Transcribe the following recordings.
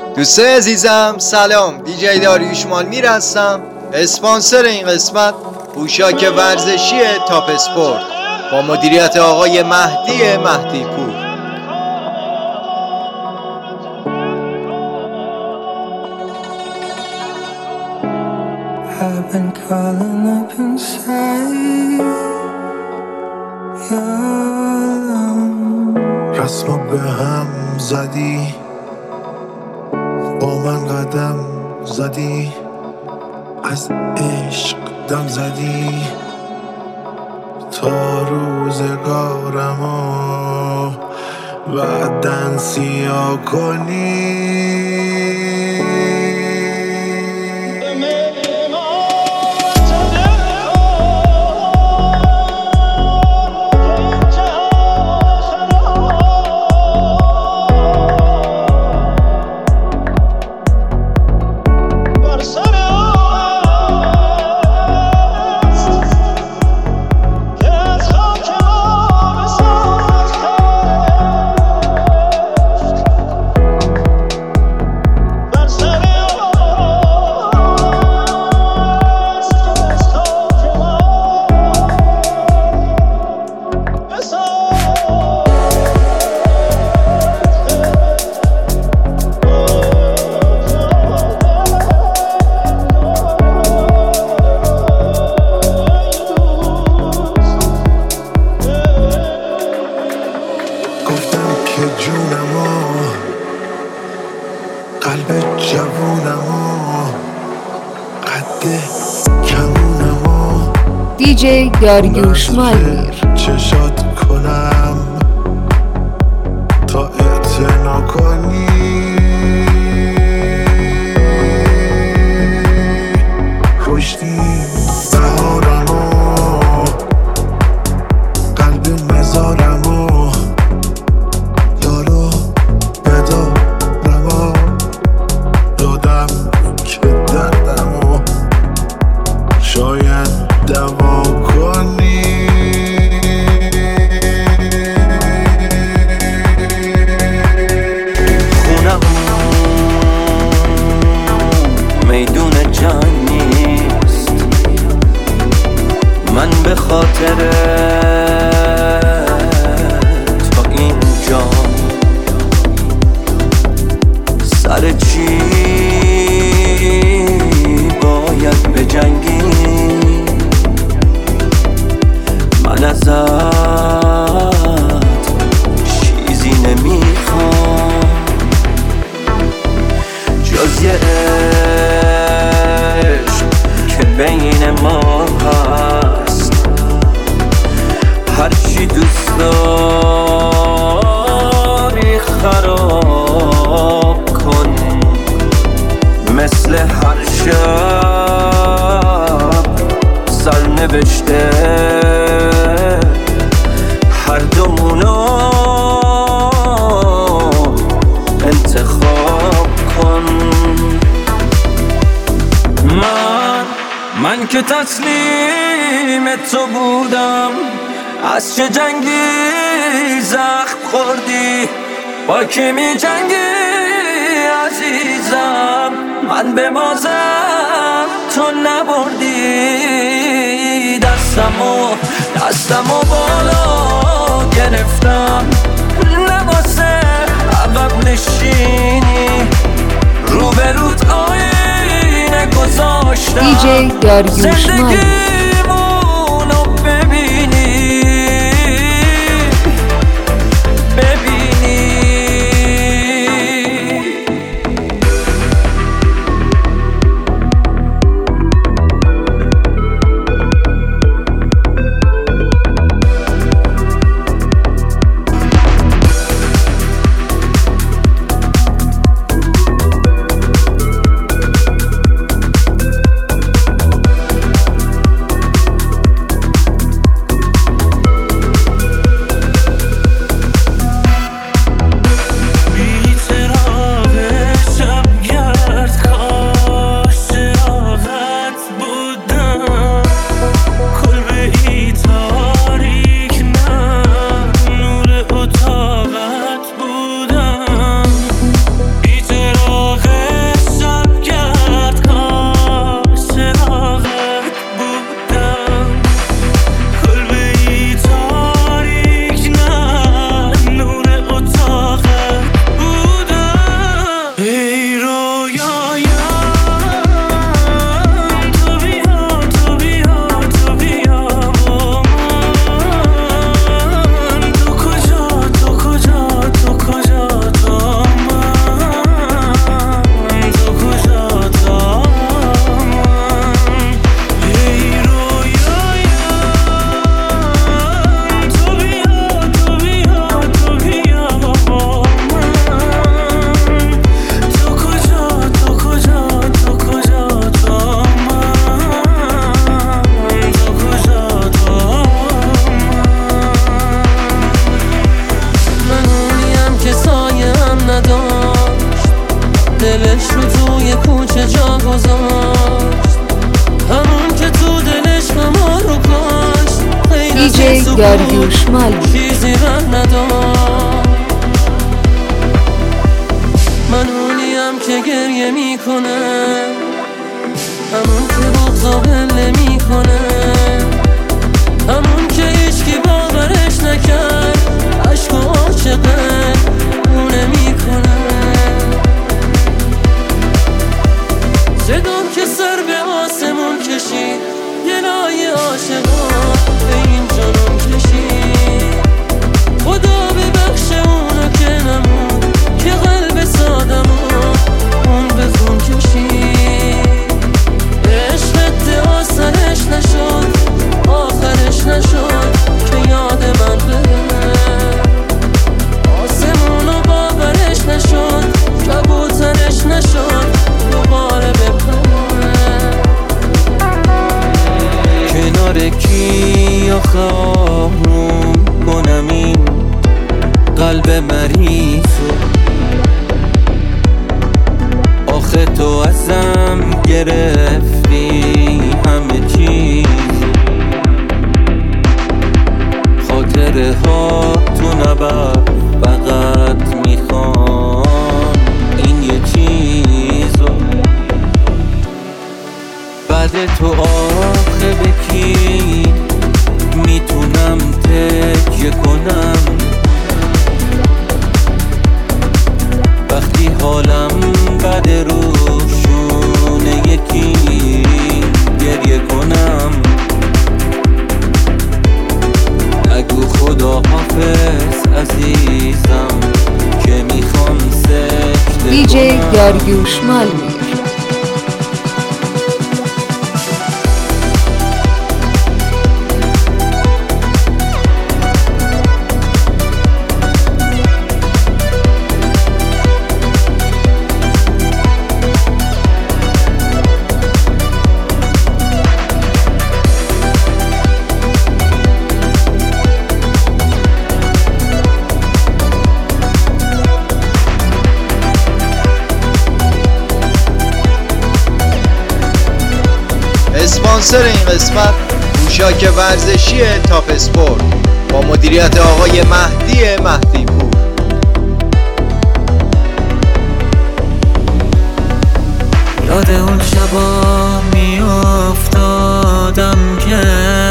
دوستای عزیزم سلام، دیجی داریوش مالمیر هستم. اسپانسر این قسمت پوشاک ورزشی تاپ اسپورت با مدیریت آقای مهدی پور. I've been calling up inside رسمو به هم زدی، با من قدم زدی، از عشق دم زدی، تا روزگارمو بعدن سیاه کنی. قلب جوونمو قد کمونمو دیجی داریوش مالمیر چشات کنم تا اعتنا کنی. کشتی بهارمو، قلب مزارمو، دارو بدارمو، دادم که دردمو شاید دوا کنی. خونم میدون جان نیست، من به خاطر تا اینجا سر چی باید به جنگی. من ازت چیزی نمیخوام جز یه عشق که بین ما هست. هرچی دوست داری خراب کن، مثل هر شب سرنوشته هر دومونو انتخاب کن. من که تسلیم تو بودم، از چه جنگی زخم خوردی؟ با کی می جنگی عزیزم؟ من به بازم تو نبردی. دستمو بالا گرفتم، نواسه عقب نشینی، روبروت آینه گذاشتم دیجی داریوش مالمیر. گذاشت، همون که تو دلش ما رو کاشت. دیجی داریوش مالمیر. چیزی رنگ نداشت. من اونیم که گریه میکنه، همون که بغضا بله میکنه، همون که هیچکی باورش نکرد، عشق و عاشقه اونه میکنه. صدام که سر به آسمون کشید، دلای عاشقا به این جنون کشید. خدا ببخش اونو که نمون، که قلب سادمو اون به خون کشید. عشقت آسرش نشد، آخرش نشد که یاد من بره. آسمونو باورش نشد، کبوترش نشد دوباره بپره. کنار کی آخه آروم کنم این قلب مریضو؟ آخه تو ازم گرفتی همه چیز، خاطره ها تو نبر فقط میخوام این یه چیزو. بعد تو آخه به کی میتونم تکیه کنم؟ وقتی حالم بده روشونه یکی گریه کنم. نگو خدا حافظ عزیزم که میخوام سکته دیجی کنم. داریوش مالمیر. اسپانسر این قسمت پوشاک ورزشی تاپ اسپورت با مدیریت آقای مهدی پور. یاد اون شبا میافتادم که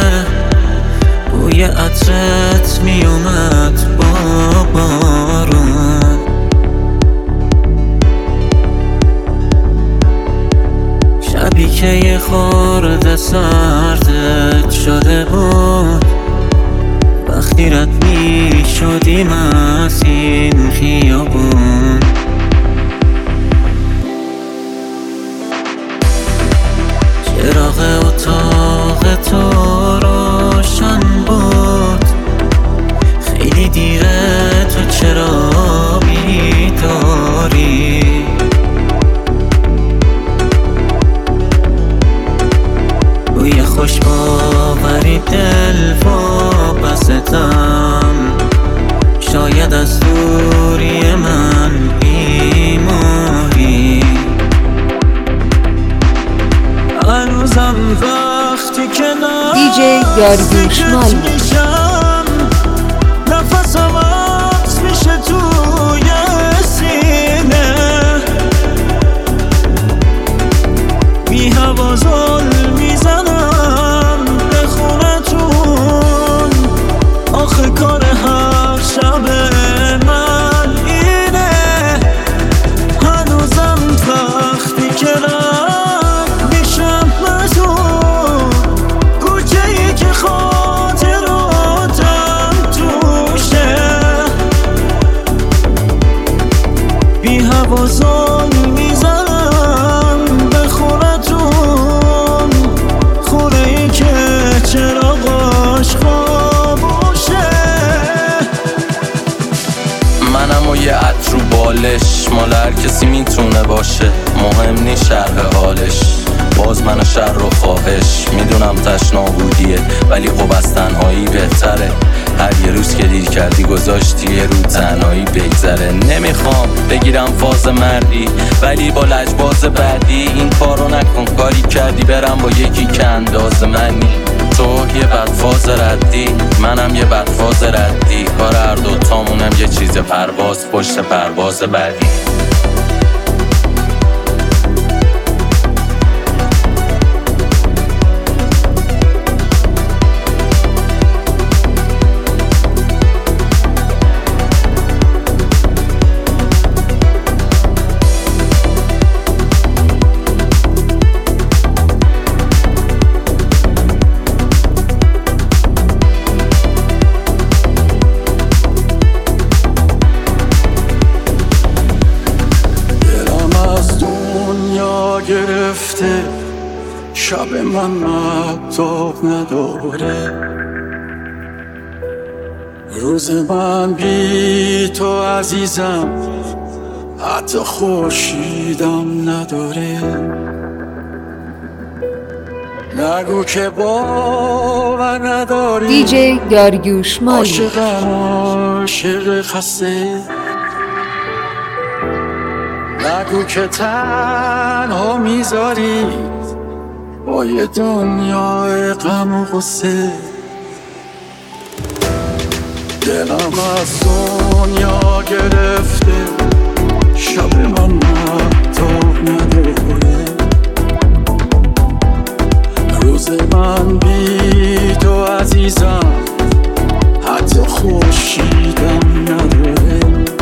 بوی عطرت میومد با بارون. شبی که یه خورده سردت شده بود، وقتی رد می شدیم از این خیابون. چراغ اتاق تو روشن بود، خیلی دیره تو چرا بیداری؟ بوی خوش باوری دل وابستم، شاید از دوری من بیماری. هنوزم وقتی که دیجی داریوش مالمیر. میشم، نفسم عکس میشه توی سینه، بی هوا زل میزنم به خونتون. آخه کار هر شب من اینه، هنوزم وقتی که رد میشم مزون، کوچه ای که خاطراتم توشه، بی هوا زل میزنم به خونتون. خونه ای که چراغاش خاموشه. منم و یه عطر رو بالش مال هر کسی میتونه باشه، مهم نی شرح حالش. باز من شر و خواهش میدونم تشنا بودیه، ولی خب از تنهایی بهتره. هر یه روز که دیر کردی گذاشتی یه رو تنهایی بگذره. نمیخوام بگیرم فاز مردی، ولی با لجباز بعدی این کارو نکن. کاری کردی برم با یکی که انداز منی. تو یه بدفاز ردی، منم یه بدفاز ردی. کار هر دوتامونم یه چیز پرواز پشت پرواز بعدی. گرفته شب من مهتاب نداره، روز من بی تو عزیزم حتی خورشیدم نداره. نگو که باور نداری دیجی داریوش مالی. عاشق خسته. نگو که تنها میذاری با یه دنیای غم و غصه. دلم از دنیا گرفته شب من مهتاب نداره، روز من بی تو عزیزم حتی خورشیدم نداره.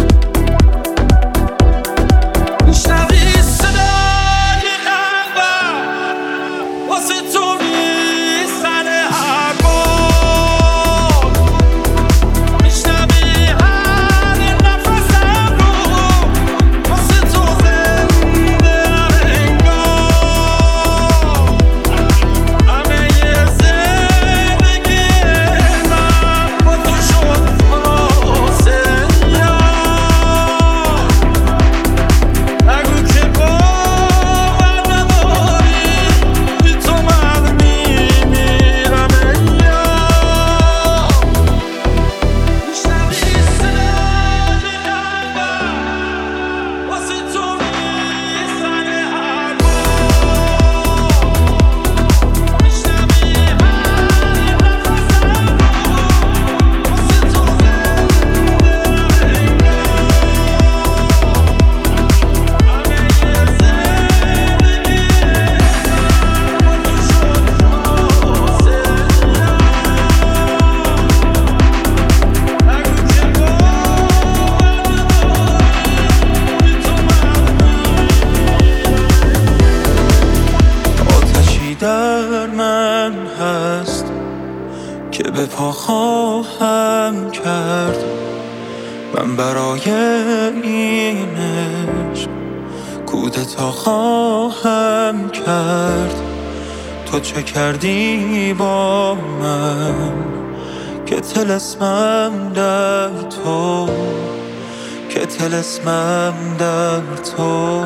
در من هست که به پا خواهم کرد، من برای این عشق کودتا خواهم کرد. تو چه کردی با من که طلسمم در تو، که طلسمم در تو.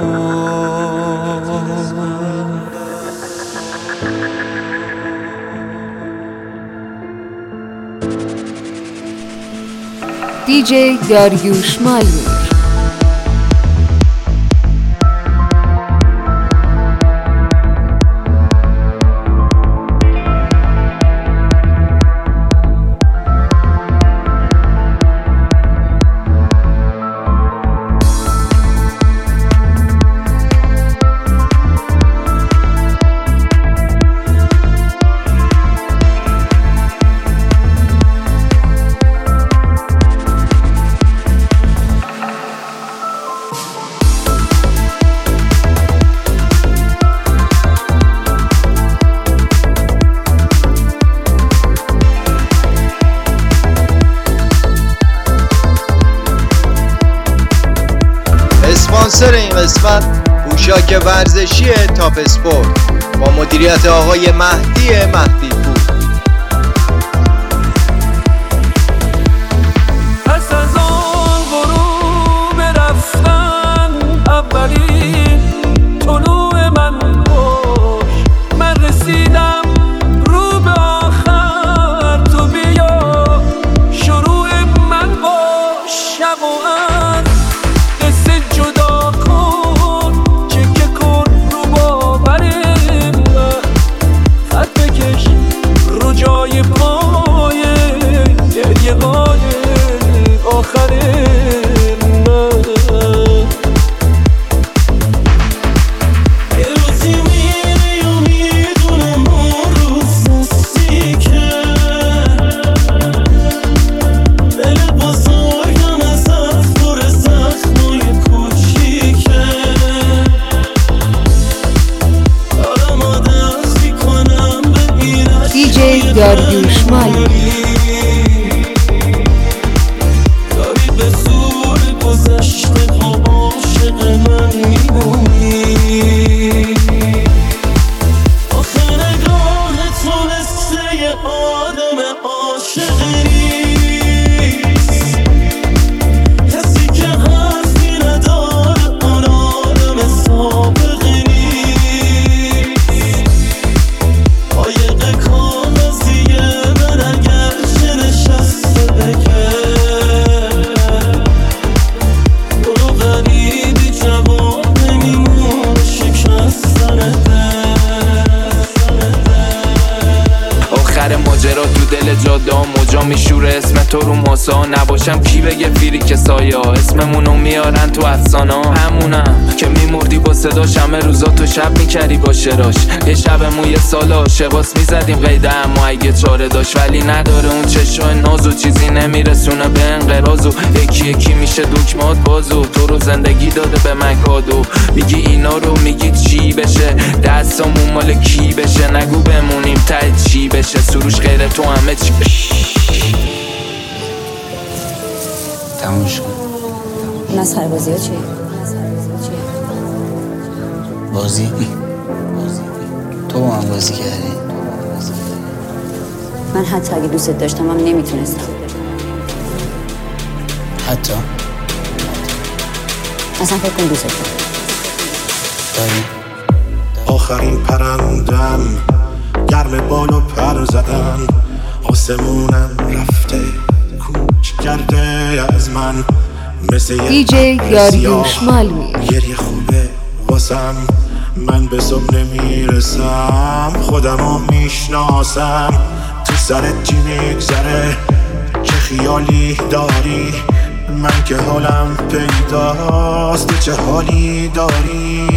دیجی داریوش مالی. اسپانسر این قسمت پوشاک ورزشی تاپ اسپورت با مدیریت آقای مهدی پور. پس از آن غروب رفتن داریوش داری به زور گذشته ها عاشق من میمونی آخه نگاه تو مثل یه آدم عاشق نیست کسی که حرفی نداره اون آدم سابقه نیست قایق کاغذیه من اگر چه نشسته بگه برو غریبی جواب نمیمونه شکستن آخر ماجرا تو دل جاده ها موجا میشوره اسم تو رو ماسا نباشم کی بگه فیری که سایه اسممونو میارن تو افسانه همونم که میمردی با صداش همه روزا تو شب میکردی با شراش یه شبمون یه سال عاشقاس میزدیم قیده اما اگه چاره داشت ولی نداره اون چشای ناز و چیزی نمیرسونه به انقراض و یکی یکی میشه دکمات بازو تو رو زندگی داده به من کادو میگی اینا رو میگی چی بشه دستامون مال کی بشه نگو بمونیم ته چی بشه سروش غیر تو همه چی تموش کن مسخره بازی ها چیه؟ بازی؟ تو با من بازی کردی؟ من حتی اگه دوست داشتم هم نمیتونستم حتی؟ اصلا فکر کن دوست دارم داری؟ آخرین پرندم گرم بالو پر زدن آسمونم رفته کوچ کرده از من مثل یه دیجی ابر داریوش سیاه. مالمی گریه خوبه واسم من به صبح نمیرسم خودمو میشناسم تو سرت چی میگذره چه خیالی داری من که حالم پیداست تو چه حالی داری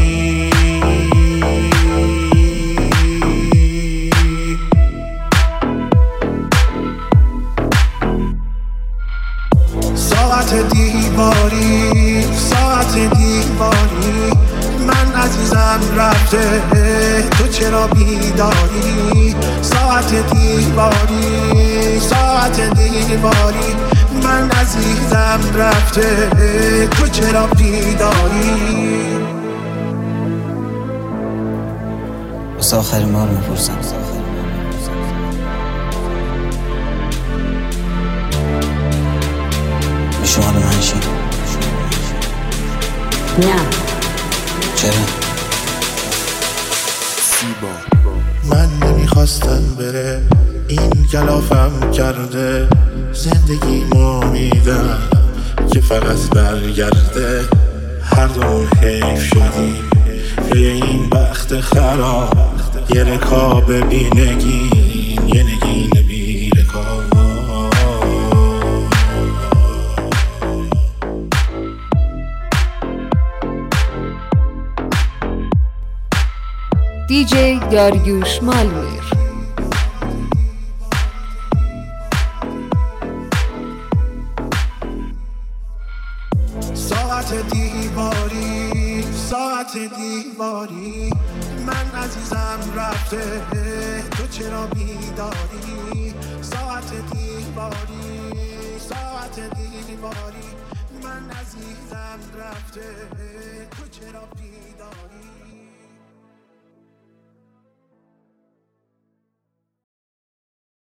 ساعت دیواری من عزیزم رفته تو چرا بیداری ساعت دیواری من عزیزم رفته تو چرا بیداری واسه آخرین بار میپرسم میشه مال من شی؟ نه چرا؟ من نمیخواستم بره این کلافم کرده زندگی میدم که فقط برگرده هر دومون حیف شدیم به این بخت خراب یه رکاب بی نگین یه نگین بی رکاب دیجی داریوش مالمیر ساعت دیواری من عزیزم رفته تو چرا بیداری ساعت دیواری من عزیزم رفته تو چرا بیداری